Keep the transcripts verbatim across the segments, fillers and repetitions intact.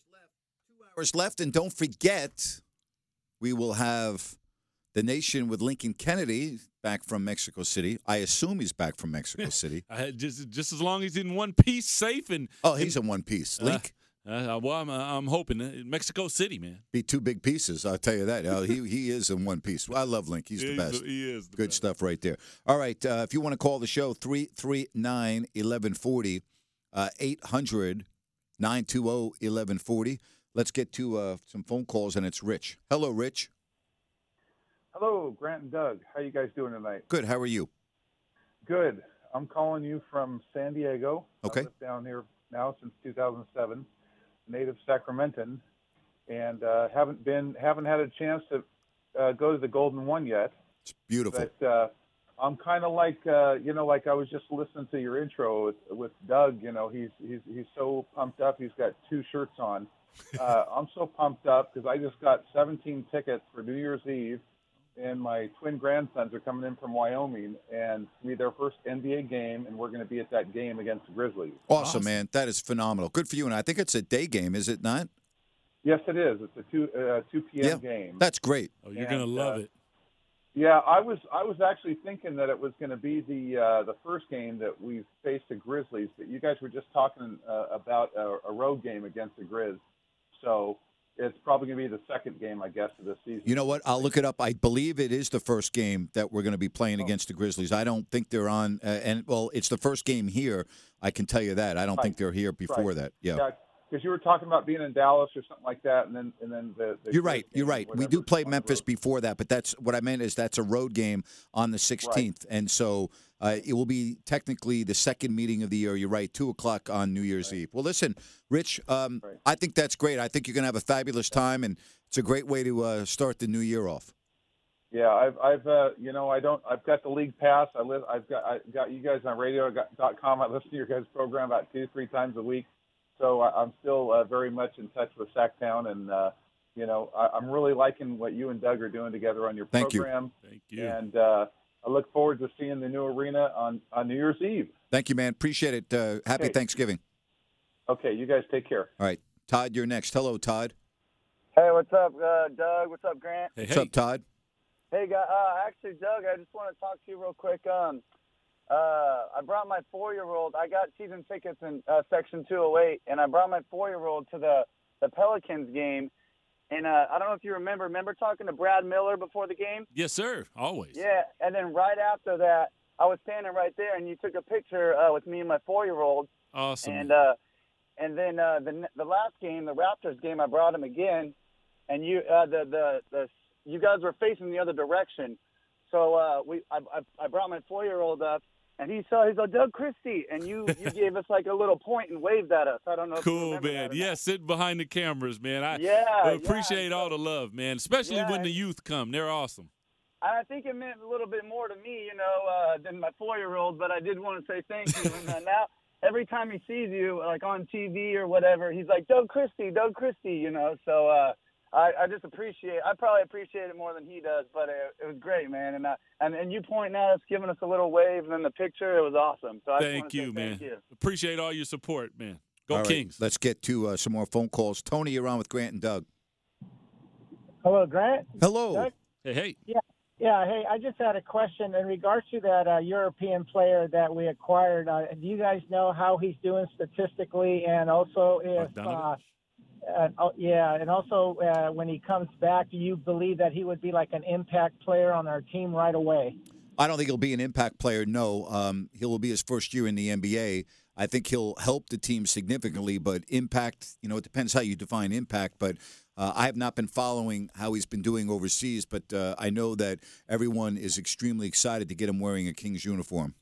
Hours left, and don't forget, we will have the nation with Lincoln Kennedy back from Mexico City. I assume he's back from Mexico City. I had just just as long as he's in one piece, safe and oh, he's in one piece. Link. Uh, uh, well, I'm, uh, I'm hoping uh, Mexico City, man. Be two big pieces. I'll tell you that. Uh, he he is in one piece. Well, I love Link. He's the He's best. the- he is the Good best. stuff right there. All right. Uh, if you want to call the show, three three nine, eleven forty, uh, eight hundred, nine two zero, eleven forty. Let's get to uh, some phone calls, and it's Rich. Hello, Rich. Hello, Grant and Doug. How you guys doing tonight? Good. How are you? Good. I'm calling you from San Diego. Okay. I live down here now since two thousand seven, native Sacramentan, and uh, haven't been haven't had a chance to uh, go to the Golden One yet. It's beautiful. But uh, I'm kind of like uh, you know, like I was just listening to your intro with with Doug. You know, he's he's he's so pumped up. He's got two shirts on. Uh, I'm so pumped up because I just got seventeen tickets for New Year's Eve, and my twin grandsons are coming in from Wyoming, and it's gonna be their first N B A game, and we're going to be at that game against the Grizzlies. Awesome, Awesome. man. That is phenomenal. Good for you. And I think it's a day game, is it not? Yes, it is. It's a two uh, two p.m. Yeah. game. That's great. Oh, you're And, gonna love uh, it. Yeah, I was I was actually thinking that it was going to be the uh, the first game that we faced the Grizzlies, but you guys were just talking uh, about a, a road game against the Grizz, so it's probably going to be the second game, I guess, of the season. You know what? I'll look it up. I believe it is the first game that we're going to be playing Oh. against the Grizzlies. I don't think they're on. Uh, and, well, it's the first game here. I can tell you that. I don't Right. think they're here before Right. that. Yeah. Yeah, because you were talking about being in Dallas or something like that, and then and then the. the You're Grizz right. You're game, right. We whatever, do play on the Memphis road. before that, but that's what I meant is that's a road game on the sixteenth. And so uh, it will be technically the second meeting of the year. You're right, two o'clock on New Year's Eve. Well, listen, Rich, um, Right. I think that's great. I think you're going to have a fabulous time, and it's a great way to uh, start the new year off. Yeah, I've, I've, uh, you know, I don't, I've got the league pass. I live, I've got, I got you guys on radio dot com. I listen to your guys' program about two, three times a week. So I, I'm still uh, very much in touch with Sacktown, and uh, you know, I, I'm really liking what you and Doug are doing together on your Thank you. program. Thank you. And uh, I look forward to seeing the new arena on, on New Year's Eve. Thank you, man. Appreciate it. Uh, happy Okay. Thanksgiving. Okay, you guys take care. All right. Todd, you're next. Hello, Todd. Hey, what's up, uh, Doug? What's up, Grant? Hey, What's hey. up, Todd? Hey, guy. Uh, actually, Doug, I just want to talk to you real quick. Um, uh, I brought my four-year-old. I got season tickets in uh, Section two oh eight, and I brought my four-year-old to the the Pelicans game. And uh, I don't know if you remember. Remember talking to Brad Miller before the game? Yes, sir. Always. Yeah. And then right after that, I was standing right there, and you took a picture uh, with me and my four-year-old. Awesome. And uh, and then uh, the the last game, the Raptors game, I brought him again, and you uh, the, the the you guys were facing the other direction, so uh, we I, I I brought my four year old up, and he saw he's like Doug Christie, and you you gave us like a little point and waved at us. I don't know. If you Cool, remember man. that or Yeah, not. sitting behind the cameras, man. I Yeah, I yeah. appreciate all the love, man, especially Yeah. when the youth come. They're awesome. And I think it meant a little bit more to me, you know, uh, than my four year old. But I did want to say thank you. And uh, now every time he sees you, like on T V or whatever, he's like Doug Christie, Doug Christie, you know. So uh, I, I just appreciate. I probably appreciate it more than he does. But it, it was great, man. And uh, and and you pointing at us, giving us a little wave, and then the picture, it was awesome. So I just wanna Thank say you, man. Thank you. Appreciate all your support, man. Go All right, Kings. let's get to uh, some more phone calls. Tony, you're on with Grant and Doug. Hello, Grant. Hello. Doug? Hey, hey. Yeah, hey, I just had a question in regards to that uh, European player that we acquired. Uh, do you guys know how he's doing statistically, and also if, uh, Bogdanovich? uh, oh, yeah, and also uh, when he comes back, do you believe that he would be like an impact player on our team right away? I don't think he'll be an impact player. No, um, he will be his first year in the N B A. I think he'll help the team significantly, but impact, you know, it depends how you define impact. But uh, I have not been following how he's been doing overseas, but uh, I know that everyone is extremely excited to get him wearing a Kings uniform.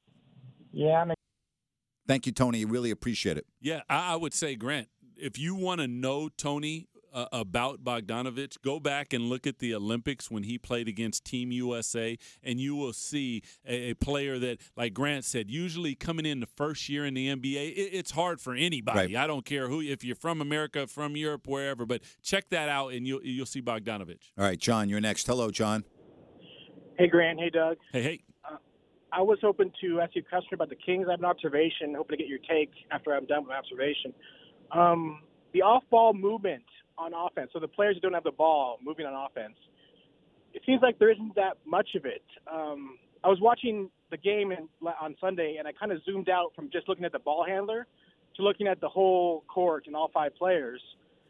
Yeah, I'm Thank you, Tony. Really appreciate it. Yeah, I, I would say, Grant, if you want to know Tony uh, about Bogdanovich, go back and look at the Olympics when he played against Team U S A, and you will see a, a player that, like Grant said, usually coming in the first year in the N B A, it, it's hard for anybody. Right. I don't care who, if you're from America, from Europe, wherever, but check that out, and you'll, you'll see Bogdanovich. All right, John, you're next. Hello, John. Hey, Grant. Hey, Doug. Hey, hey. I was hoping to ask you a question about the Kings. I have an observation, hoping to get your take after I'm done with my observation. Um, the off-ball movement on offense, so the players who don't have the ball moving on offense, it seems like there isn't that much of it. Um, I was watching the game in, on Sunday, and I kind of zoomed out from just looking at the ball handler to looking at the whole court and all five players.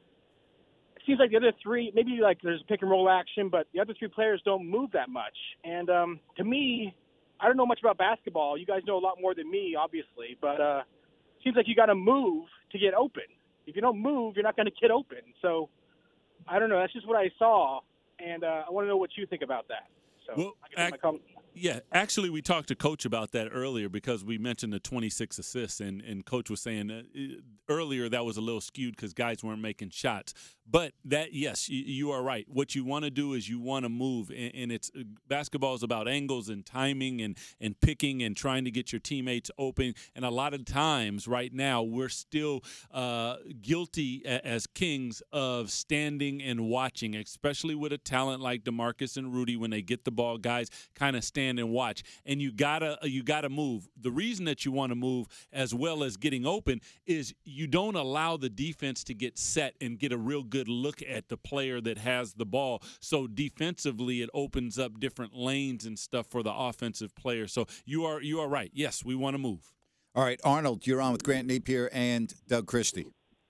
It seems like the other three, maybe like there's pick-and-roll action, but the other three players don't move that much. And um, to me, I don't know much about basketball. You guys know a lot more than me, obviously, but uh, it seems like you got to move to get open. If you don't move, you're not going to get open. So I don't know. That's just what I saw, and uh, I want to know what you think about that. So well, I can make my comment. Yeah, actually, we talked to Coach about that earlier because we mentioned the twenty-six assists, and, and Coach was saying uh, earlier that was a little skewed because guys weren't making shots. But that, yes, you, you are right. What you want to do is you want to move, and, and it's basketball is about angles and timing and, and picking and trying to get your teammates open. And a lot of times right now we're still uh, guilty a, as Kings of standing and watching, especially with a talent like DeMarcus and Rudy. When they get the ball, guys kind of stand and watch, and you gotta you gotta move. The reason that you want to move as well as getting open is you don't allow the defense to get set and get a real good look at the player that has the ball. So defensively, it opens up different lanes and stuff for the offensive player. So you are you are right. Yes, we want to move. All right, Arnold, you're on with Grant Napier and Doug Christie.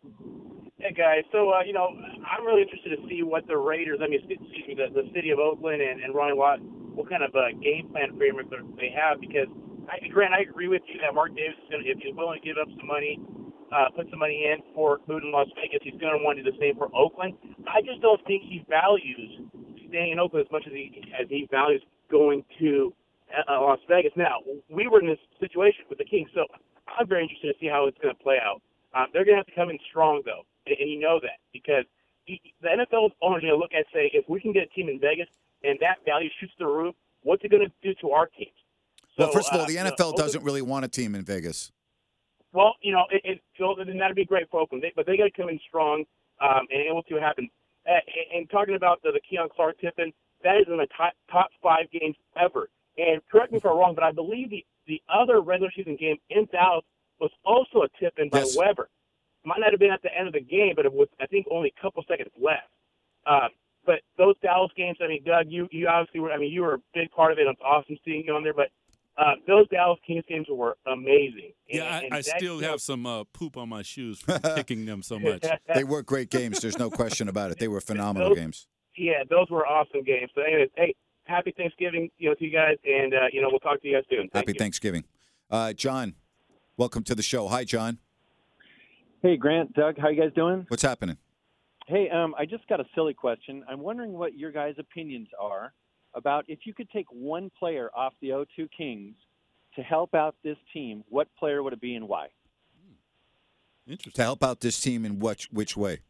Hey, guys. So, uh, you know, I'm really interested to see what the Raiders, I mean, excuse me, the, the city of Oakland and, and Ronnie Lott, what kind of uh, game plan framework they have. Because, I, Grant, I agree with you that Mark Davis is going to, if he's willing to give up some money, uh, put some money in for food in Las Vegas, he's going to want to do the same for Oakland. I just don't think he values staying in Oakland as much as he as he values going to uh, Las Vegas. Now, we were in this situation with the Kings, so I'm very interested to see how it's going to play out. Um, they're going to have to come in strong, though, and, and you know that because he, the N F L owners are going to look and say, if we can get a team in Vegas and that value shoots the roof, what's it going to do to our teams? So, well, first of all, the uh, N F L uh, doesn't really want a team in Vegas. Well, you know, it, it, so then that'd be great for Oakland, they, but they got to come in strong, um, and, and we'll see what happens. Uh, and, and talking about the, the Keon Clark tipping, that is in the top, top five games ever. And correct me if I'm wrong, but I believe the, the other regular season game in Dallas was also a tip-in by Yes. Weber. Might not have been at the end of the game, but it was, I think, only a couple seconds left. Uh, but those Dallas games, I mean, Doug, you, you obviously were, I mean, you were a big part of it. It's awesome seeing you on there. But uh, those Dallas Kings games were amazing. Yeah, and, I, and I still you know, have some uh, poop on my shoes from kicking them so much. They were great games. There's no question about it. They were phenomenal those, games. Yeah, those were awesome games. So, anyways, hey, happy Thanksgiving, you know, to you guys, and uh, you know, we'll talk to you guys soon. Thank Happy you. Thanksgiving. Uh, John, welcome to the show. Hi, John. Hey, Grant, Doug, how you guys doing? What's happening? Hey, um, I just got a silly question. I'm wondering what your guys' opinions are about if you could take one player off the oh two Kings to help out this team, what player would it be and why? Interesting. To help out this team in which which way?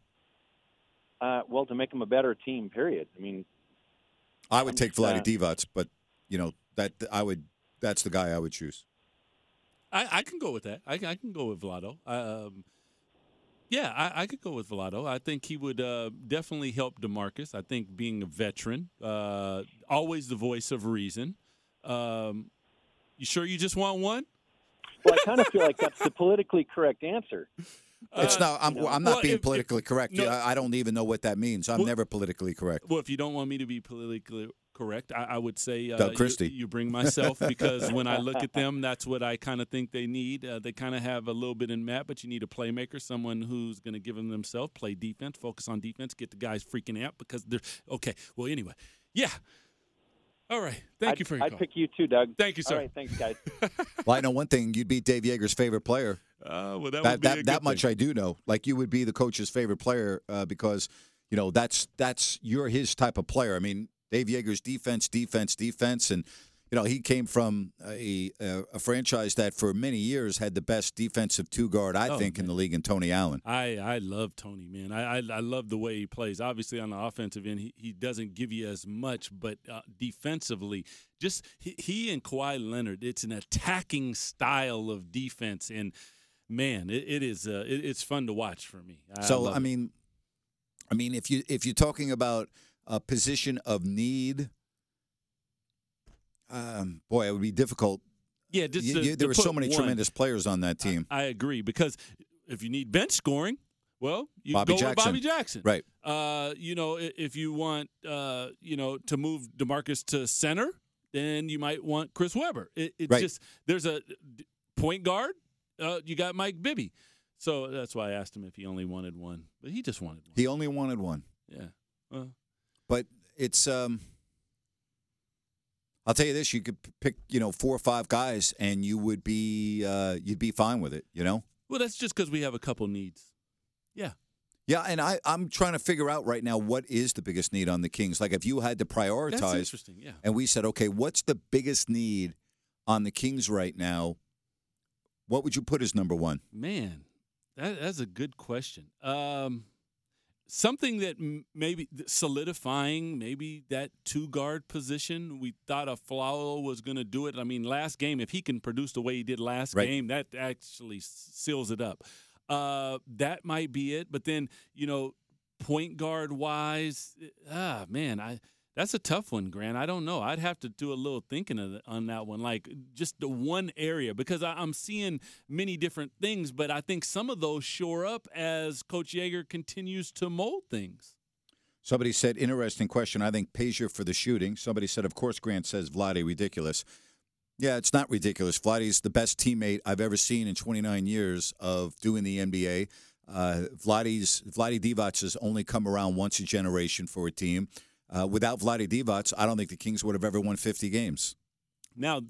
Uh, well, to make them a better team, period. I mean, I would I'm take just, uh, Vlade Divac, but you know that I would. That's the guy I would choose. I, I can go with that. I, I can go with Vlado. Um, yeah, I, I could go with Vlado. I think he would uh, definitely help DeMarcus. I think being a veteran, uh, always the voice of reason. Um, you sure you just want one? well, I kind of feel like that's the politically correct answer. It's Uh, not. I'm, you know. I'm not Well, being if- politically correct. no. I I don't even know what that means. I'm Well- never politically correct. Well, if you don't want me to be politically correct, I, I would say uh, Doug you- Christie. You, bring myself because when I look at them, that's what I kind of think they need. Uh, they kind of have a little bit in Matt, but you need a playmaker, someone who's going to give them themselves, play defense, focus on defense, get the guys freaking out because they're okay. Well, anyway, yeah. All right. Thank I'd, you for your I'd call. pick you too, Doug. Thank you, sir. All right, thanks, guys. Well, I know one thing. You'd be Dave Yeager's favorite player. Uh, well, that, That would be a that, good that much thing. I do know. Like you would be the coach's favorite player uh, because you know that's that's you're his type of player. I mean, Dave Yeager's defense, defense, defense, and you know he came from a a, a franchise that for many years had the best defensive two guard I Oh, think in man. the league in Tony Allen. I, I love Tony, man. I, I I love the way he plays. Obviously, on the offensive end, he, he doesn't give you as much, but uh, defensively, just he, he and Kawhi Leonard, it's an attacking style of defense, and man, it, it is uh, it, it's fun to watch for me. I So love I it. mean, I mean if you if you're talking about a position of need, um, boy, it would be difficult. yeah, just You- to- you- there to were so put many one. tremendous players on that team. I agree because if you need bench scoring, Well, you Bobby go Jackson. with Bobby Jackson. Right. Uh, you know, if you want, uh, you know, to move DeMarcus to center, then you might want Chris Webber. It, it's Right. just there's a point guard. Uh, you got Mike Bibby. So that's why I asked him if he only wanted one. But he just wanted one. He only wanted one. Yeah. Well, But it's um I'll tell you this, you could pick, you know, four or five guys and you would be uh you'd be fine with it, you know? well, that's just because we have a couple needs. Yeah. Yeah, and I, I'm trying to figure out right now what is the biggest need on the Kings. Like if you had to prioritize That's interesting, yeah. and we said, okay, what's the biggest need on the Kings right now? What would you put as number one? Man, that, that's a good question. Um, something that m- maybe solidifying maybe that two-guard position. We thought Aflalo was going to do it. I mean, last game, if he can produce the way he did last Right. game, that actually seals it up. Uh, that might be it. But then, you know, point guard-wise, ah, man, I – that's a tough one, Grant. I don't know. I'd have to do a little thinking of the, on that one, like just the one area, because I, I'm seeing many different things, but I think some of those shore up as Coach Yeager continues to mold things. Somebody said, interesting question. I think Pazier for the shooting. Somebody said, of course, Grant says Vlade ridiculous. Yeah, it's not ridiculous. Vlade's the best teammate I've ever seen in twenty-nine years of doing the N B A. Uh, Vlade's, Vlade Divac has only come around once a generation for a team. Uh, without Vlade Divac, I don't think the Kings would have ever won fifty games. Now,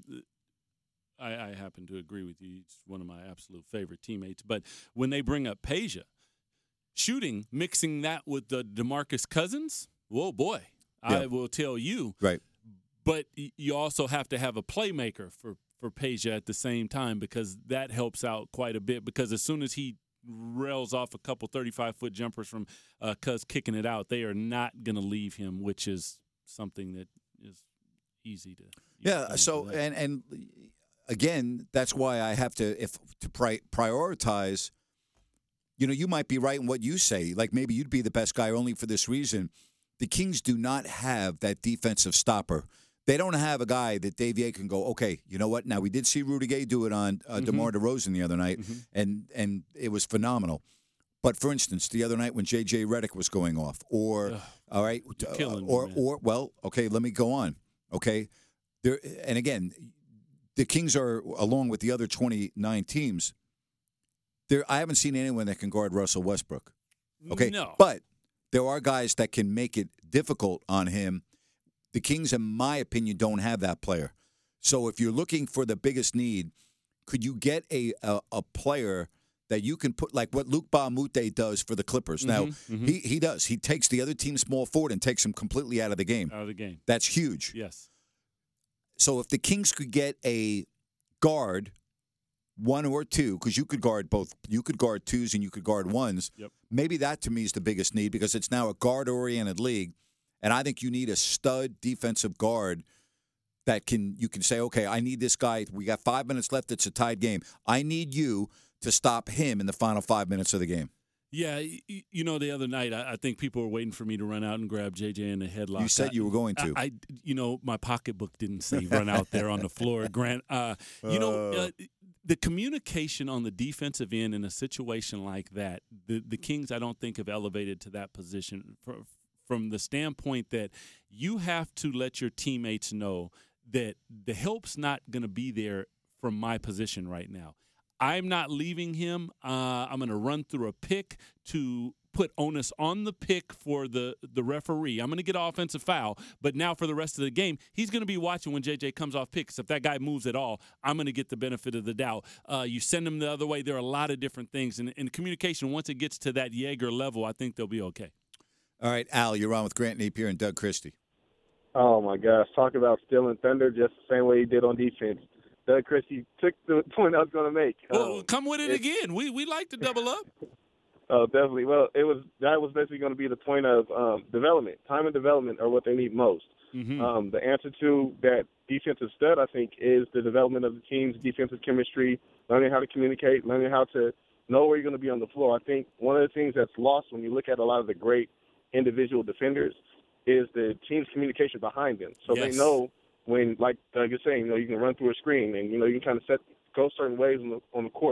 I, I happen to agree with you. He's one of my absolute favorite teammates. But when they bring up Peja, shooting, mixing that with the DeMarcus Cousins, whoa, boy, Yeah. I will tell you. Right. But you also have to have a playmaker for, for Peja at the same time, because that helps out quite a bit, because as soon as he rails off a couple thirty-five-foot jumpers from uh, Cuz kicking it out, they are not going to leave him, which is something that is easy to Yeah, so, and, and again, that's why I have to, if to pri- prioritize, you know, you might be right in what you say. Like maybe you'd be the best guy only for this reason. The Kings do not have that defensive stopper. They don't have a guy that Dave Ye can go, okay, you know what? Now, we did see Rudy Gay do it on uh, Mhm. DeMar DeRozan the other night, Mhm. and and it was phenomenal. But, for instance, the other night when J J Redick was going off, or, Ugh, all right, you're uh, killing me, or, man. or, well, okay, let me go on, okay? There, and again, the Kings are, along with the other twenty-nine teams, there. I haven't seen anyone that can guard Russell Westbrook, okay? No. But there are guys that can make it difficult on him. The Kings, in my opinion, don't have that player. So if you're looking for the biggest need, could you get a a, a player that you can put, like what Luke Bahamute does for the Clippers? Now, Mhm, mhm. he, he does. He takes the other team's small forward and takes him completely out of the game. Out of the game. That's huge. Yes. So if the Kings could get a guard, one or two, because you could guard both. You could guard twos and you could guard ones. Yep. Maybe that, to me, is the biggest need, because it's now a guard-oriented league. And I think you need a stud defensive guard that can you can say, okay, I need this guy. We got five minutes left. It's a tied game. I need you to stop him in the final five minutes of the game. Yeah, y- you know, the other night, I I think people were waiting for me to run out and grab J J in the headlock. You said I- you were going to. I, I- you know, my pocketbook didn't say run out there on the floor, Grant. Uh, you know, uh, the communication on the defensive end in a situation like that, the, the Kings, I don't think, have elevated to that position for, from the standpoint that you have to let your teammates know that the help's not going to be there from my position right now. I'm not leaving him. Uh, I'm going to run through a pick to put onus on the pick for the, the referee. I'm going to get an offensive foul, but now for the rest of the game, he's going to be watching when J J comes off picks. If that guy moves at all, I'm going to get the benefit of the doubt. Uh, you send him the other way. There are a lot of different things. And in communication, once it gets to that Yeager level, I think they'll be okay. All right, Al, you're on with Grant Napier and Doug Christie. Oh, my gosh. Talk about stealing thunder just the same way he did on defense. Doug Christie took the point I was going to make. Well, Um, come with it it- again. We we like to double up. Oh, definitely. Well, it was that was basically going to be the point of um, development. Time and development are what they need most. Mhm. Um, the answer to that defensive stud, I think, is the development of the team's defensive chemistry, learning how to communicate, learning how to know where you're going to be on the floor. I think one of the things that's lost when you look at a lot of the great individual defenders is the team's communication behind them. So Yes. they know when, like Doug is saying, you know, you can run through a screen and, you know, you can kind of set go certain ways on the, on the court.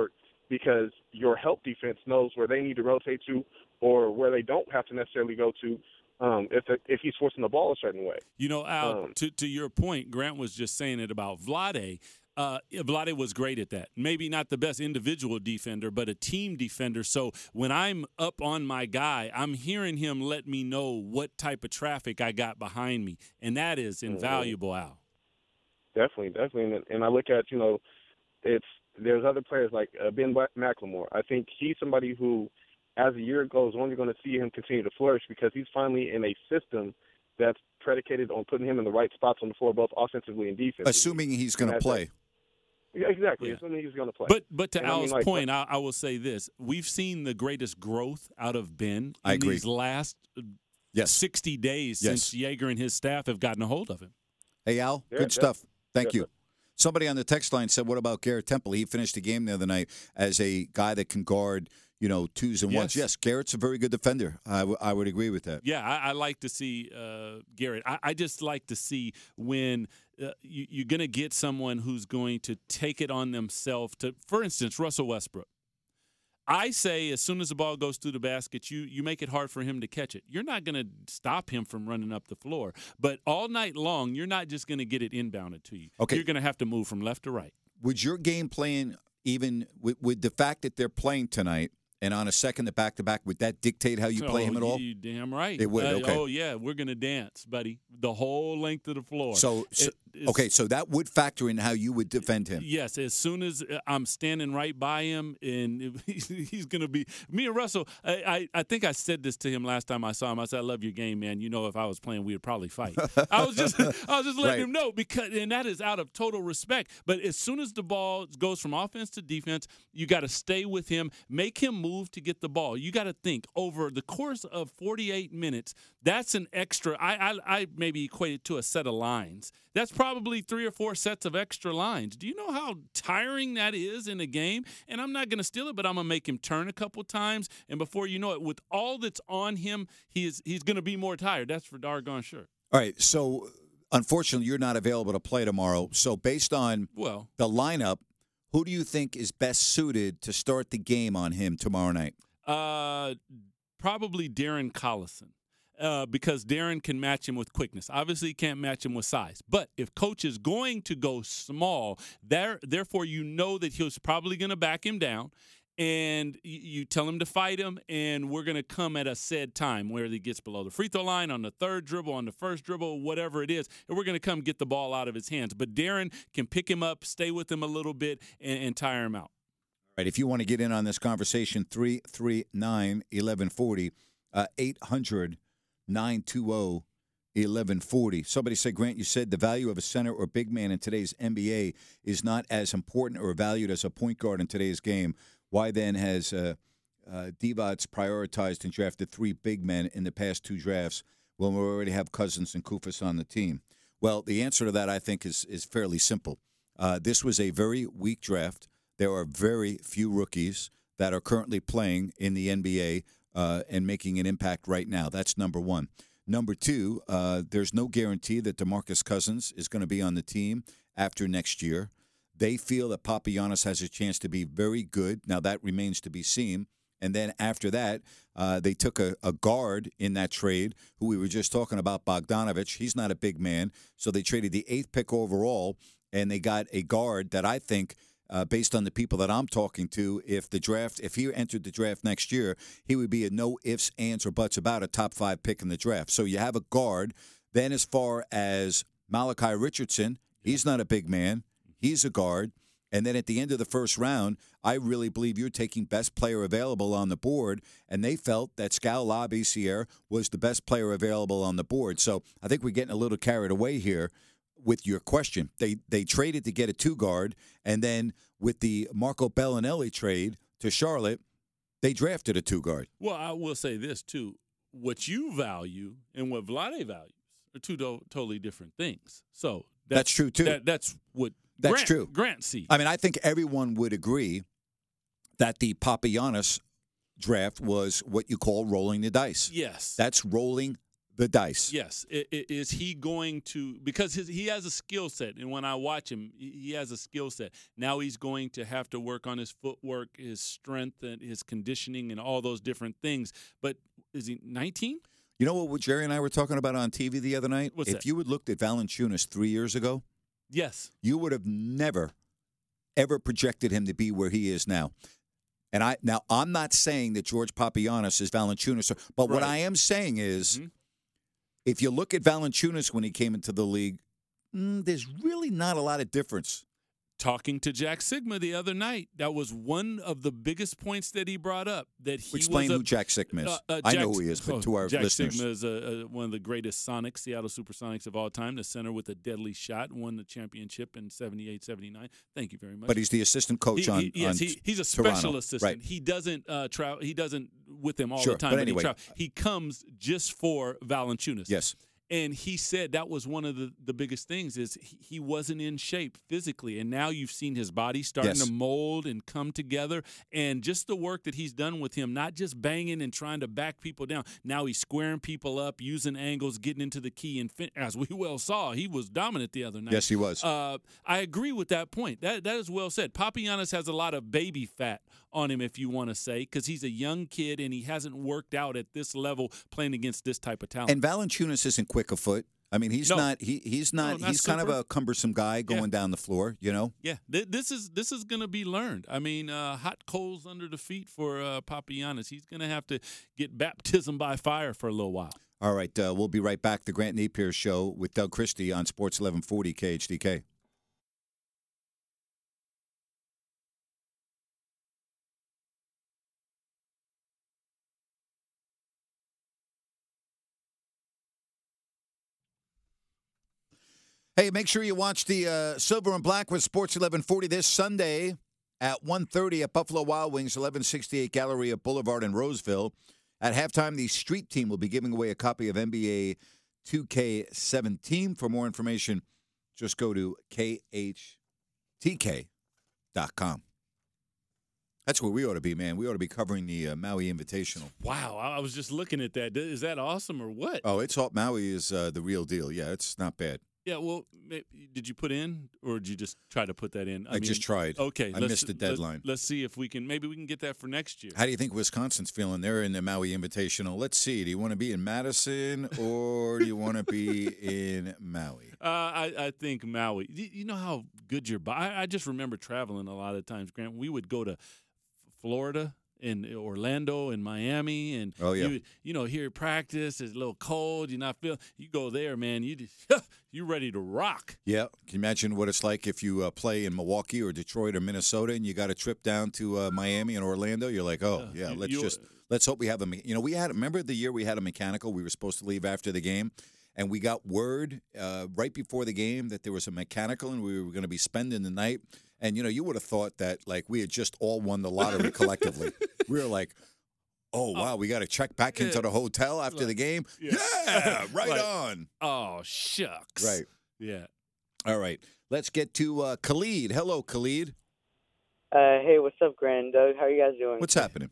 because your help defense knows where they need to rotate to or where they don't have to necessarily go to um, if the, if he's forcing the ball a certain way. You know, Al, Um, to, to your point, Grant was just saying it about Vlade. Uh, Vlade was great at that. Maybe not the best individual defender, but a team defender. So when I'm up on my guy, I'm hearing him let me know what type of traffic I got behind me, and that is invaluable, mm-hmm. Al. Definitely, definitely. And, and I look at, you know, it's there's other players like uh, Ben McLemore. I think he's somebody who, as the year goes on, you're going to see him continue to flourish because he's finally in a system that's predicated on putting him in the right spots on the floor, both offensively and defensively. Assuming he's going to play. Yeah, exactly. Yeah. Assuming he's going to play. But but to and Al's I mean, like, point, I, I will say this: we've seen the greatest growth out of Ben in I agree. these last yes. sixty days yes. since Yeager and his staff have gotten a hold of him. Hey Al, yeah, good stuff. Thank yeah, you. Somebody on the text line said, "What about Garrett Temple? He finished the game the other night as a guy that can guard." You know, twos and yes. ones. Yes, Garrett's a very good defender. I, w- I would agree with that. Yeah, I, I like to see uh, Garrett. I, I just like to see when uh, you, you're going to get someone who's going to take it on themselves to, for instance, Russell Westbrook. I say as soon as the ball goes through the basket, you you make it hard for him to catch it. You're not going to stop him from running up the floor. But all night long, you're not just going to get it inbounded to you. Okay. You're going to have to move from left to right. Would your game plan, even with, with the fact that they're playing tonight, and on a second, the back-to-back, would that dictate how you play oh, him at all? You damn right. It would, Uh, okay. Oh, yeah, we're going to dance, buddy, the whole length of the floor. So, so It- okay, so that would factor in how you would defend him. Yes, as soon as I'm standing right by him, and he's going to be – me and Russell, I, I, I think I said this to him last time I saw him. I said, I love your game, man. You know, if I was playing, we would probably fight. I was just I was just letting Right. him know, because, and that is out of total respect. But as soon as the ball goes from offense to defense, you got to stay with him, make him move to get the ball. You got to think over the course of forty-eight minutes, that's an extra – I I I maybe equate it to a set of lines. That's probably three or four sets of extra lines. Do you know how tiring that is in a game? And I'm not going to steal it, but I'm going to make him turn a couple times. And before you know it, with all that's on him, he is, he's going to be more tired. That's for doggone sure. All right, so unfortunately, you're not available to play tomorrow. So based on Well, the lineup, who do you think is best suited to start the game on him tomorrow night? uh, probably Darren Collison. Uh, because Darren can match him with quickness. Obviously, he can't match him with size. But if coach is going to go small, there, therefore you know that he's probably going to back him down, and you, you tell him to fight him, and we're going to come at a said time where he gets below the free throw line, on the third dribble, on the first dribble, whatever it is, and we're going to come get the ball out of his hands. But Darren can pick him up, stay with him a little bit, and, and tire him out. All right, if you want to get in on this conversation, three three nine, eleven forty, uh, eight hundred nine two zero, eleven forty. Somebody said, Grant, you said the value of a center or big man in today's N B A is not as important or valued as a point guard in today's game. Why then has uh, uh, Divac prioritized and drafted three big men in the past two drafts when we already have Cousins and Kufas on the team? Well, the answer to that, I think, is, is fairly simple. Uh, this was a very weak draft. There are very few rookies that are currently playing in the N B A uh, and making an impact right now. That's number one. Number two, uh, there's no guarantee that DeMarcus Cousins is going to be on the team after next year. They feel that Papagiannis has a chance to be very good. Now, that remains to be seen. And then after that, uh, they took a, a guard in that trade who we were just talking about, Bogdanovich. He's not a big man. So they traded the eighth pick overall, and they got a guard that I think – Uh, based on the people that I'm talking to, if the draft, if he entered the draft next year, he would be a no ifs, ands, or buts about a top five pick in the draft. So you have a guard. Then as far as Malachi Richardson, he's not a big man. He's a guard. And then at the end of the first round, I really believe you're taking best player available on the board, and they felt that Skal Labissière was the best player available on the board. So I think we're getting a little carried away here with your question. They they traded to get a two-guard, and then with the Marco Bellinelli trade to Charlotte, they drafted a two-guard. Well, I will say this, too. What you value and what Vlade values are two do- totally different things. So that's, That's true, too. That, that's what That's Grant, true. Grant sees. I mean, I think everyone would agree that the Papagiannis draft was what you call rolling the dice. Yes. That's rolling The dice. Yes. I- I- Is he going to – because his, he has a skill set, and when I watch him, he he has a skill set. Now he's going to have to work on his footwork, his strength, and his conditioning and all those different things. But is he nineteen? You know what Jerry and I were talking about on T V the other night? What's if that? you had looked at Valanciunas three years ago, Yes. you would have never, ever projected him to be where he is now. And I now I'm not saying that George Papagiannis is Valanciunas, but what Right. I am saying is, Mhm. if you look at Valanciunas when he came into the league, mm, there's really not a lot of difference. Talking to Jack Sigma the other night, that was one of the biggest points that he brought up. That he Explain was a, who Jack Sigma is. Uh, uh, I Jack- know who he is, but oh, to our Jack listeners. Sigma is a, a, one of the greatest Sonics, Seattle Supersonics of all time, the center with a deadly shot, won the championship in seventy-eight seventy-nine. Thank you very much. But he's the assistant coach He- on, he- yes, on he, he's a Toronto. special assistant. Right. He doesn't uh, travel. He doesn't with him all Sure, the time. but he anyway. travel- he comes just for Valanciunas. Yes. And he said that was one of the, the biggest things is he, he wasn't in shape physically. And now you've seen his body starting Yes. to mold and come together. And just the work that he's done with him, not just banging and trying to back people down. Now he's squaring people up, using angles, getting into the key. And fin- as we well saw, he was dominant the other night. Yes, he was. Uh, I agree with that point. That That is well said. Papagiannis has a lot of baby fat on him, if you want to say, because he's a young kid and he hasn't worked out at this level playing against this type of talent. And Valanciunas isn't quick of foot. I mean, he's No. not. He he's not. No, not he's kind of super. a cumbersome guy going Yeah. down the floor. You know. Yeah, th- this is this is going to be learned. I mean, uh, hot coals under the feet for uh, Papagiannis. He's going to have to get baptism by fire for a little while. All right, uh, we'll be right back. The Grant Napier Show with Doug Christie on Sports eleven forty K H D K. Hey, make sure you watch the uh, Silver and Black with Sports eleven forty this Sunday at one thirty at Buffalo Wild Wings, eleven sixty-eight Galleria Boulevard in Roseville. At halftime, the Street Team will be giving away a copy of N B A two K seventeen. For more information, just go to K H T K dot com. That's where we ought to be, man. We ought to be covering the uh, Maui Invitational. Wow, I I was just looking at that. Is that awesome or what? Oh, it's all Maui is uh, the real deal. Yeah, it's not bad. Yeah, well, may- did you put in or did you just try to put that in? I just tried. Okay, I let's- missed the let- deadline. Let's see if we can. Maybe we can get that for next year. How do you think Wisconsin's feeling? They're in the Maui Invitational. Let's see. Do you want to be in Madison or do you want to be in Maui? Uh, I, I think Maui. You, you know how good your body. I, I just remember traveling a lot of times, Grant. We would go to F- Florida and Orlando and Miami, and Oh, yeah. you, you know, here at practice, it's a little cold. You're not feeling. You go there, man. You just, you ready to rock. Yeah. Can you imagine what it's like if you uh, play in Milwaukee or Detroit or Minnesota and you got a trip down to uh, Miami and Orlando? You're like, oh, Uh, yeah, you- let's you- just let's hope we have a. me- You know, we had remember the year we had a mechanical. We were supposed to leave after the game, and we got word uh, right before the game that there was a mechanical and we were going to be spending the night. And you know, you would have thought that like we had just all won the lottery collectively. We were like, oh wow, we got to check back into Yeah. the hotel after the game. Yeah. Yeah, right Like- on. Oh shucks. Right. Yeah. All right. Let's get to uh, Khalid. Hello, Khalid. Uh, hey, what's up, Grand Doug? How are you guys doing? What's happening?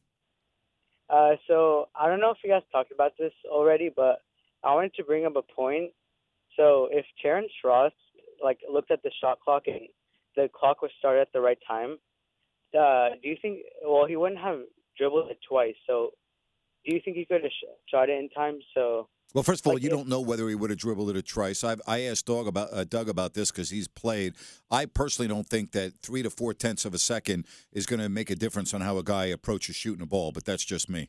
Uh, so I don't know if you guys talked about this already, but I wanted to bring up a point. So if Terrence Ross like looked at the shot clock and the clock was started at the right time, uh, do you think? Well, he wouldn't have dribbled it twice. So do you think he could have sh- shot it in time? So Well, first of all, Like you if- don't know whether he would have dribbled it or twice. I've, I asked Doug about uh, Doug about this because he's played. I personally don't think that three to four tenths of a second is going to make a difference on how a guy approaches shooting a ball. But that's just me.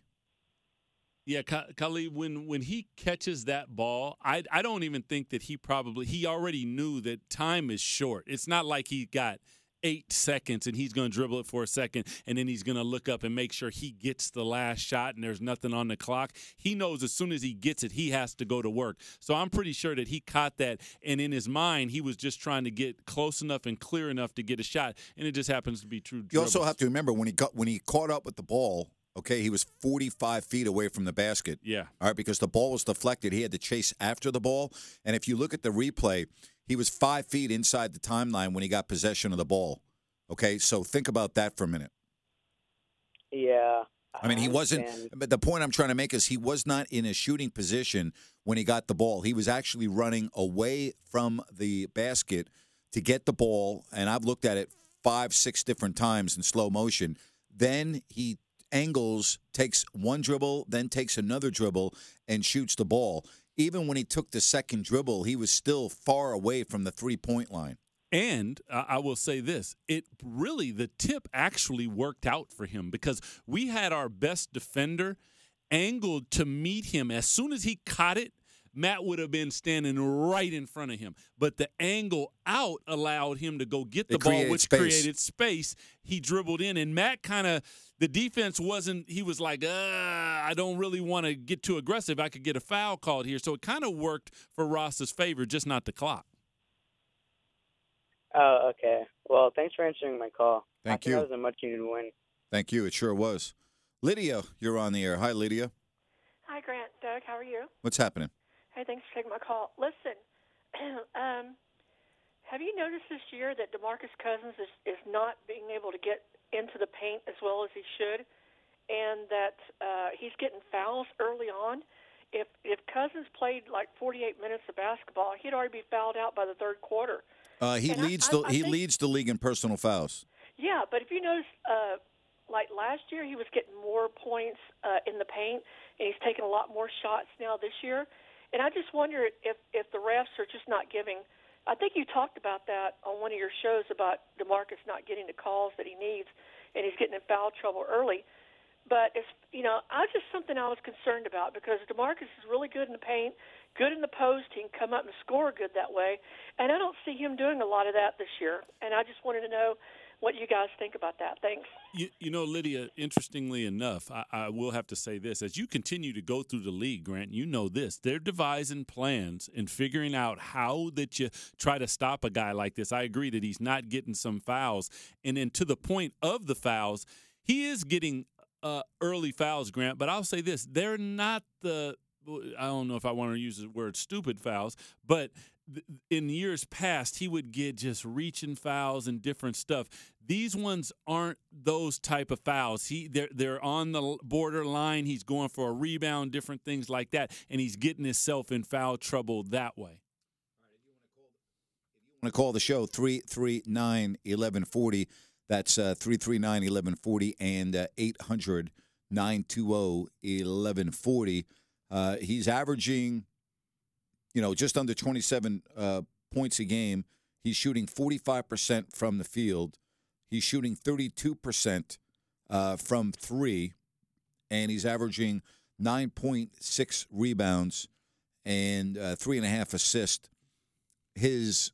Yeah, Ka- Khalid, when when he catches that ball, I I don't even think that he probably he already knew that time is short. It's not like he got eight seconds and he's going to dribble it for a second and then he's going to look up and make sure he gets the last shot and there's nothing on the clock. He knows as soon as he gets it, he has to go to work. So I'm pretty sure that he caught that, and in his mind, he was just trying to get close enough and clear enough to get a shot, and it just happens to be true. You also dribbles. have to remember when he got when he caught up with the ball. Okay, he was forty-five feet away from the basket. Yeah. All right, because the ball was deflected. He had to chase after the ball. And if you look at the replay, he was five feet inside the timeline when he got possession of the ball. Okay, so think about that for a minute. yeah, I mean, he wasn't. understand. But the point I'm trying to make is he was not in a shooting position when he got the ball. He was actually running away from the basket to get the ball, and I've looked at it five, six different times in slow motion. Then he angles, takes one dribble, then takes another dribble, and shoots the ball. Even when he took the second dribble, he was still far away from the three-point line. And uh, I will say this, it really, the tip actually worked out for him because we had our best defender angled to meet him. As soon as he caught it, Matt would have been standing right in front of him. But the angle out allowed him to go get the It ball, created which space. created space. He dribbled in, and Matt kind of, the defense wasn't, he was like, uh, I don't really want to get too aggressive. I could get a foul called here. So it kind of worked for Ross's favor, just not the clock. Oh, okay. Well, thanks for answering my call. Thank I think you. That was a much needed win. Thank you. It sure was. Lydia, you're on the air. Hi, Lydia. Hi, Grant. Doug, how are you? What's happening? Hey, thanks for taking my call. Listen, um, have you noticed this year that DeMarcus Cousins is, is not being able to get into the paint as well as he should, and that uh, he's getting fouls early on? If if Cousins played like forty-eight minutes of basketball, he'd already be fouled out by the third quarter. Uh, he And I- leads I- the I he think- leads the league in personal fouls. Yeah, but if you notice, uh, like last year, he was getting more points uh, in the paint, and he's taking a lot more shots now this year. And I just wonder if if the refs are just not giving. I think you talked about that on one of your shows about DeMarcus not getting the calls that he needs, and he's getting in foul trouble early. But it's you know, I was just something I was concerned about because DeMarcus is really good in the paint, good in the post. He can come up and score good that way, and I don't see him doing a lot of that this year. And I just wanted to know what you guys think about that. Thanks. You, you know, Lydia, interestingly enough, I, I will have to say this. As you continue to go through the league, Grant, you know this. They're devising plans and figuring out how that you try to stop a guy like this. I agree that he's not getting some fouls. And then to the point of the fouls, he is getting uh, early fouls, Grant. But I'll say this. They're not the – I don't know if I want to use the word stupid fouls, but – in years past, he would get just reaching fouls and different stuff. These ones aren't those type of fouls. He they're they're on the borderline. He's going for a rebound, different things like that, and he's getting himself in foul trouble that way. Want to call the show three three nine, eleven forty. That's uh, three three nine, eleven forty and uh, eight hundred, nine two zero, eleven forty. Uh, he's averaging, you know, just under twenty-seven uh, points a game. He's shooting forty-five percent from the field. He's shooting thirty-two percent uh, from three, and he's averaging nine point six rebounds and uh, three and a half assists. His,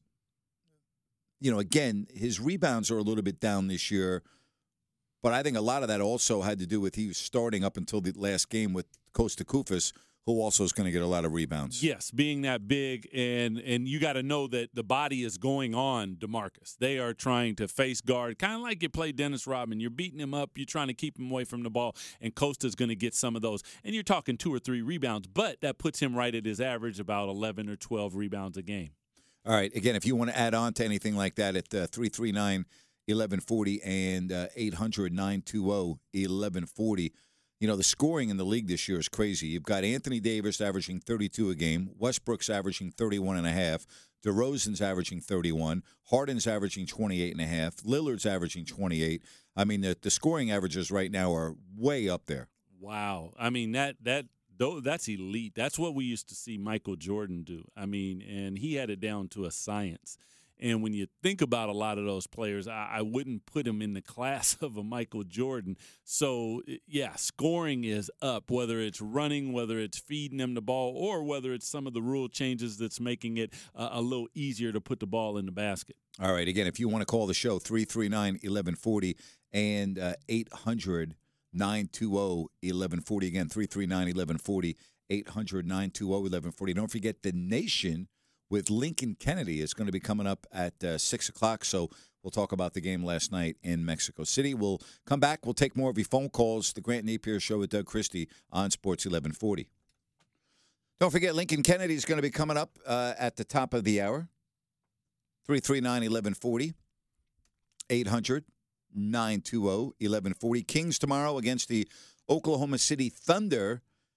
you know, again, his rebounds are a little bit down this year, but I think a lot of that also had to do with he was starting up until the last game with Costa Koufos, who also is going to get a lot of rebounds. Yes, being that big, and and you got to know that the body is going on DeMarcus. They are trying to face guard, kind of like you play Dennis Rodman. You're beating him up. You're trying to keep him away from the ball, and Costa's going to get some of those. And you're talking two or three rebounds, but that puts him right at his average, about eleven or twelve rebounds a game. All right. Again, if you want to add on to anything like that at uh, three three nine, eleven forty and uh, eight hundred, nine two zero, eleven forty. You know, the scoring in the league this year is crazy. You've got Anthony Davis averaging thirty-two a game. Westbrook's averaging thirty-one and a half. DeRozan's averaging thirty-one. Harden's averaging twenty-eight and a half. Lillard's averaging twenty-eight. I mean, the, the scoring averages right now are way up there. Wow. I mean, that that though that's elite. That's what we used to see Michael Jordan do. I mean, and he had it down to a science. And when you think about a lot of those players, I, I wouldn't put him in the class of a Michael Jordan. So, yeah, scoring is up, whether it's running, whether it's feeding them the ball, or whether it's some of the rule changes that's making it uh, a little easier to put the ball in the basket. All right. Again, if you want to call the show, three three nine, eleven forty and uh, eight hundred, nine two zero, eleven forty. Again, three three nine, eleven forty, eight hundred, nine two zero, eleven forty. Don't forget the Nation with Lincoln Kennedy is going to be coming up at uh, six o'clock, so we'll talk about the game last night in Mexico City. We'll come back. We'll take more of your phone calls. The Grant Napier Show with Doug Christie on Sports eleven forty. Don't forget, Lincoln Kennedy is going to be coming up uh, at the top of the hour. three three nine, eleven forty, eight hundred, nine two zero, eleven forty. Kings tomorrow against the Oklahoma City Thunder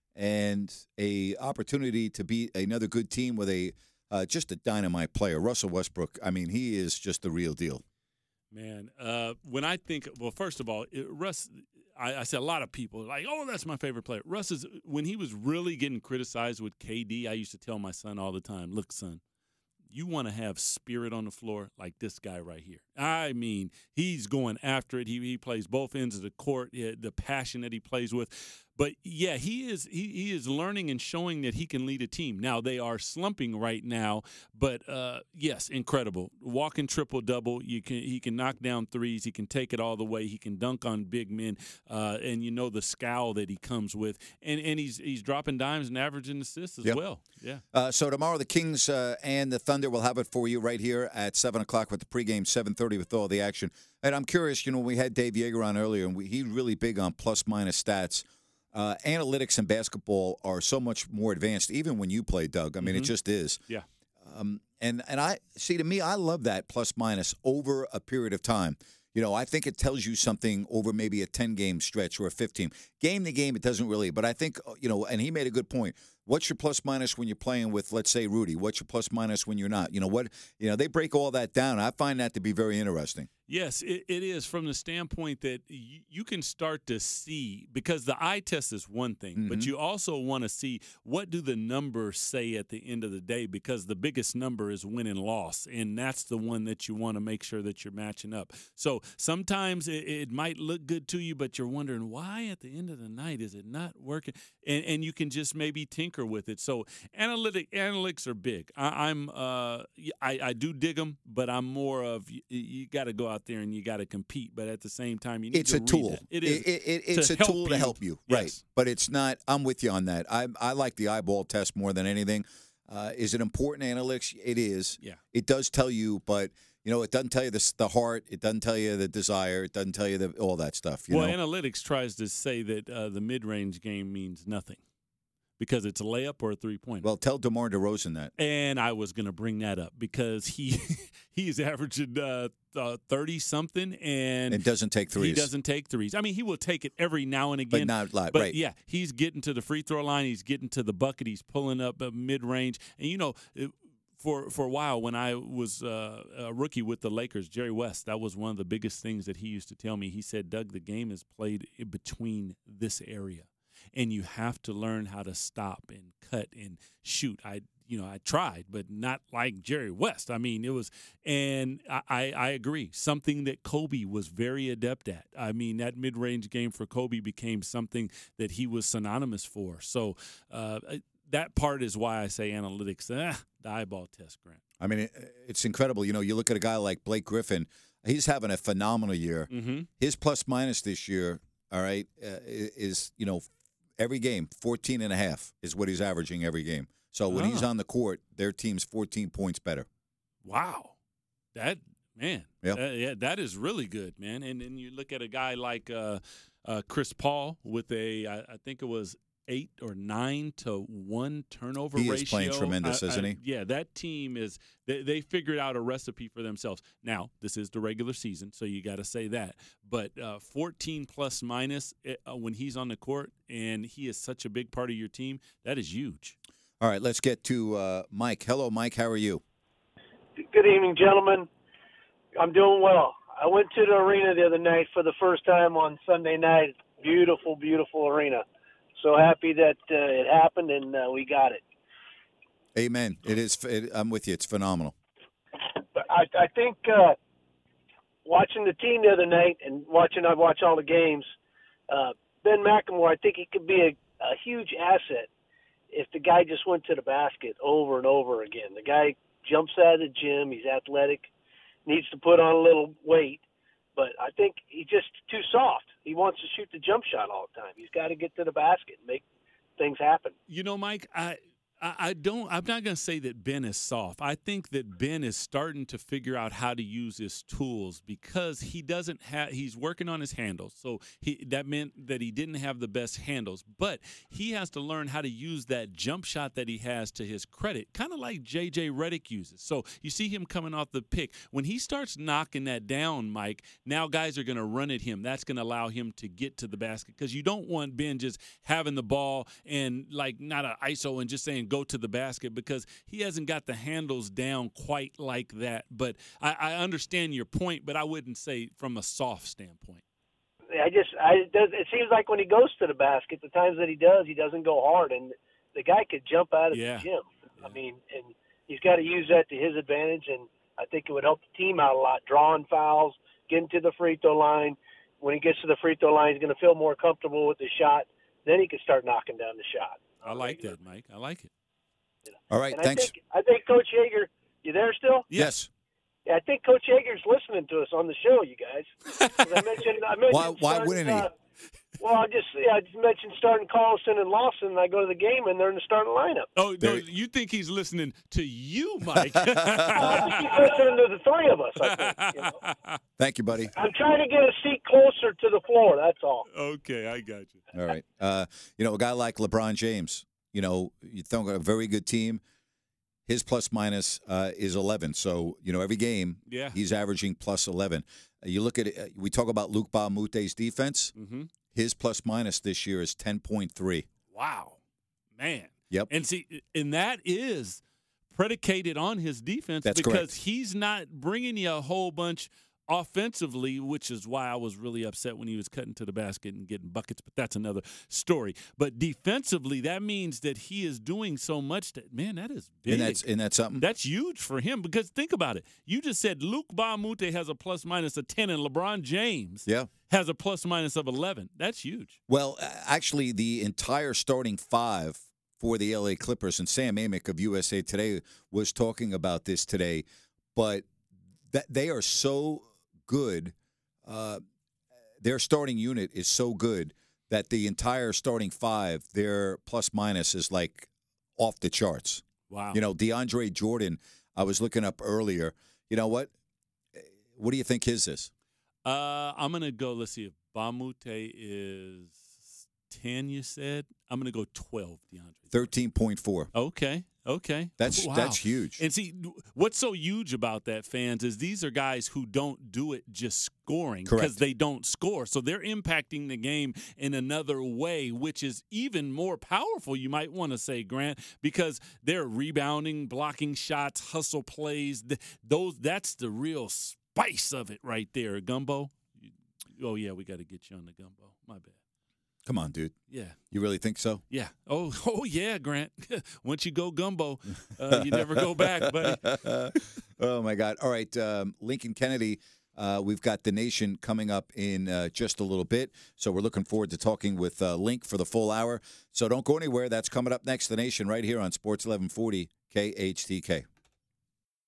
and a opportunity to beat another good team with a uh, just a dynamite player, Russell Westbrook. I mean, he is just the real deal. Man, uh, when I think, well, first of all, it, Russ, I, I said a lot of people like, oh, that's my favorite player. Russ is, when he was really getting criticized with K D, I used to tell my son all the time, look, son, you want to have spirit on the floor like this guy right here. I mean, he's going after it. He he plays both ends of the court, the passion that he plays with. But, yeah, he is he, he is learning and showing that he can lead a team. Now, they are slumping right now, but, uh, yes, incredible. Walking triple-double. You can He can knock down threes. He can take it all the way. He can dunk on big men, uh, and you know the scowl that he comes with. And and he's he's dropping dimes and averaging assists as Yep. well. Yeah. Uh, so tomorrow the Kings uh, and the Thunder will have it for you right here at seven o'clock with the pregame, seven thirty with all the action. And I'm curious, you know, we had Dave Yeager on earlier, and we, he's really big on plus-minus stats. Uh, analytics in basketball are so much more advanced, even when you play, Doug. I mean, Mhm. it just is. Yeah. Um, and and I see, to me, I love that plus minus over a period of time. You know, I think it tells you something over maybe a ten-game stretch or a fifteen. Game to game, it doesn't really. But I think, you know, and he made a good point. What's your plus minus when you're playing with, let's say, Rudy? What's your plus minus when you're not? You know what? You know, they break all that down. I find that to be very interesting. Yes, it, it is from the standpoint that you, you can start to see, because the eye test is one thing, Mm-hmm. but you also want to see what do the numbers say at the end of the day, because the biggest number is win and loss, and that's the one that you want to make sure that you're matching up. So sometimes it, it might look good to you, but you're wondering why at the end of the night is it not working, and, and you can just maybe tinker with it. So analytic analytics are big. I, I'm uh, I, I do dig them, but I'm more of you, you got to go out there and you got to compete, but at the same time you need It's to a read tool. that. It is. It, it, it's to a help tool to you. help you, Yes. right? But it's not. I'm with you on that. I I like the eyeball test more than anything. Uh, is it important analytics? It is. Yeah. It does tell you, but you know, it doesn't tell you the the heart. It doesn't tell you the desire. It doesn't tell you the, all that stuff. You well, know? analytics tries to say that uh, the mid-range game means nothing because it's a layup or a three-pointer. Well, tell DeMar DeRozan that. And I was going to bring that up because he he's averaging uh, uh, thirty something, and It doesn't take threes. He doesn't take threes. I mean, he will take it every now and again, But not a lot, But right. yeah, he's getting to the free throw line. He's getting to the bucket. He's pulling up uh, mid range, and you know. It, For for a while, when I was uh, a rookie with the Lakers, Jerry West, that was one of the biggest things that he used to tell me. He said, Doug, the game is played in between this area, and you have to learn how to stop and cut and shoot. I you know I tried, but not like Jerry West. I mean, it was, and I, I, I agree. Something that Kobe was very adept at. I mean, that mid-range game for Kobe became something that he was synonymous for. So. Uh, That part is why I say analytics. Ah, the eyeball test, Grant. I mean, it, it's incredible. You know, you look at a guy like Blake Griffin. He's having a phenomenal year. Mm-hmm. His plus minus this year, all right, uh, is, you know, every game, fourteen and a half is what he's averaging every game. So when Ah. he's on the court, their team's fourteen points better. Wow. That, man. Yep. That, yeah, that is really good, man. And then you look at a guy like uh, uh, Chris Paul with a, I, I think it was eight or nine to one turnover He ratio. is playing tremendous, I- isn't I- he? Yeah, that team is, they, they figured out a recipe for themselves. Now, this is the regular season, so you got to say that. But uh, fourteen plus minus uh, when he's on the court and he is such a big part of your team, that is huge. All right, let's get to uh, Mike. Hello, Mike. How are you? Good evening, gentlemen. I'm doing well. I went to the arena the other night for the first time on Sunday night. Beautiful, beautiful arena. So happy that uh, it happened and uh, we got it. Amen. It is. It, I'm with you. It's phenomenal. But I, I think uh, watching the team the other night and watching, I watch all the games. Uh, Ben McLemore, I think he could be a, a huge asset if the guy just went to the basket over and over again. The guy jumps out of the gym. He's athletic, needs to put on a little weight, but I think he's just too soft. He wants to shoot the jump shot all the time. He's got to get to the basket and make things happen. You know, Mike, I I, I don't. I'm not going to say that Ben is soft. I think that Ben is starting to figure out how to use his tools because he doesn't have. He's working on his handles, so he that meant that he didn't have the best handles. But he has to learn how to use that jump shot that he has to his credit, kind of like J J Redick uses. So you see him coming off the pick when he starts knocking that down, Mike. Now guys are going to run at him. That's going to allow him to get to the basket because you don't want Ben just having the ball and like not an I S O and just saying go to the basket because he hasn't got the handles down quite like that. But I, I understand your point, but I wouldn't say from a soft standpoint. I just, I it does. It seems like when he goes to the basket, the times that he does, he doesn't go hard, and the guy could jump out of yeah. the gym. I mean, and he's got to use that to his advantage, and I think it would help the team out a lot. Drawing fouls, getting to the free throw line. When he gets to the free throw line, he's going to feel more comfortable with the shot. Then he can start knocking down the shot. I like that, Mike. I like it. All right, and thanks. I think, I think Coach Yeager, you there still? Yes. Yeah, I think Coach Yeager's listening to us on the show, you guys. 'Cause I mentioned, I mentioned Why- why starting, wouldn't he? Uh, well, I just, yeah, I just mentioned starting Collison and Lawson, and I go to the game, and they're in the starting lineup. Oh, no, you think he's listening to you, Mike? I think he's listening to the three of us, I think. You know? Thank you, buddy. I'm trying to get a seat closer to the floor, that's all. Okay, I got you. All right. Uh, you know, a guy like LeBron James, you know, you think a very good team. His plus minus uh, is eleven. So, you know, every game Yeah. he's averaging plus eleven. Uh, you look at it, uh, we talk about Luke Baumute's defense. Mm-hmm. His plus minus this year is ten point three. Wow, man. Yep. And see, and that is predicated on his defense That's because correct. he's not bringing you a whole bunch offensively, which is why I was really upset when he was cutting to the basket and getting buckets, but that's another story. But defensively, that means that he is doing so much that, man, that is big. And that's, and that's something. That's huge for him because think about it. You just said Luke Baumute has a plus minus of ten and LeBron James Yeah. has a plus minus of eleven. That's huge. Well, uh, actually, the entire starting five for the L A Clippers, and Sam Amick of U S A Today was talking about this today, but that they are so good. Uh, their starting unit is so good that the entire starting five, their plus minus is like off the charts. Wow. You know, DeAndre Jordan, I was looking up earlier. You know what? What do you think his is? Uh, I'm going to go, let's see, if Baumute is ten, you said? I'm going to go twelve, DeAndre. thirteen point four. Okay, okay. That's Wow. that's huge. And see, what's so huge about that, fans, is these are guys who don't do it just scoring because Correct. they don't score. So they're impacting the game in another way, which is even more powerful, you might want to say, Grant, because they're rebounding, blocking shots, hustle plays. Th- Those That's the real spice of it right there. Gumbo? Oh, yeah, we got to get you on the gumbo. My bad. Come on, dude. Yeah. You really think so? Yeah. Oh, oh yeah, Grant. Once you go gumbo, uh, you never go back, buddy. Oh, my God. All right, um, Lincoln Kennedy, uh, we've got The Nation coming up in uh, just a little bit, so we're looking forward to talking with uh, Link for the full hour. So don't go anywhere. That's coming up next, The Nation, right here on Sports eleven forty K H T K.